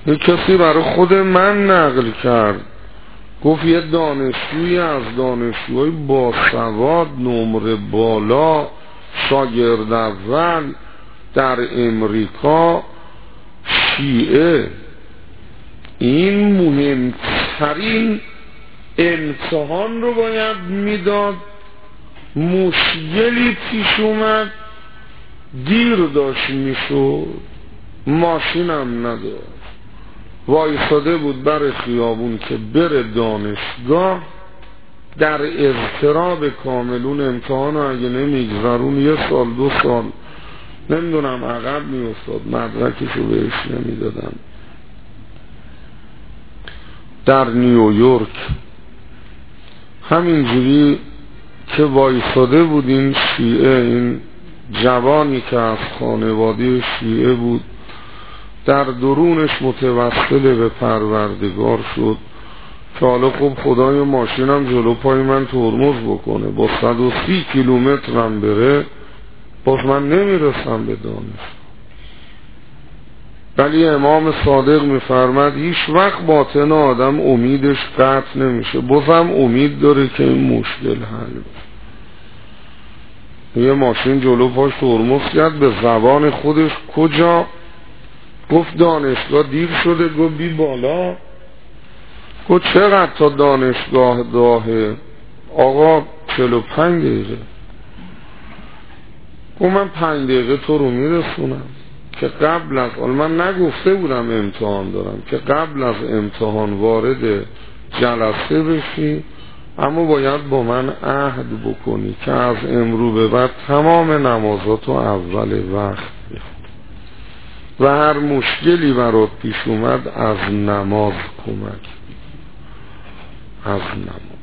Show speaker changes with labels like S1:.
S1: یه کسی برای خود من نقل کرد، گفت یه دانشجوی از دانشجوهای باسواد، نمره بالا، شاگرد اول در امریکا، شیعه، این مهمترین امتحان رو باید میداد، مشکلی پیش اومد، دیر داشت میشد، ماشینم نداشت، وایساده بود بر خیابون که بره دانشگاه، در اضطراب کاملون امتحان رو اگه نمیگذرون 1 سال 2 سال نمیدونم عقب میافتاد، مدرکشو بهش نمیدادن. در نیویورک همینجوری که وایساده بود این شیعه، این جوانی که از خانواده شیعه بود، در درونش متوسل به پروردگار شد که حالا خب خدای ماشینم جلو پای من ترمز بکنه، با 130 کیلومترم بره باز من نمیرسم به دانش. ولی امام صادق میفرمد هیچ وقت باطن آدم امیدش قطع نمیشه، بازم امید داره که این مشکل حل بشه. یه ماشین جلو پاش ترمز کرد، به زبان خودش کجا؟ گفت دانشگاه، دیر شده. گفت بی بالا. گفت چقدر تا دانشگاه راهه؟ آقا 45 دقیقه. گفت من 5 دقیقه تو رو میرسونم که قبل از، من نگفته بودم امتحان دارم، که قبل از امتحان وارد جلسه بشی، اما باید با من عهد بکنی که از امرو به بعد تمام نمازاتو اول وقت بخونی و هر مشکلی برات پیش اومد از نماز کمک، از نماز.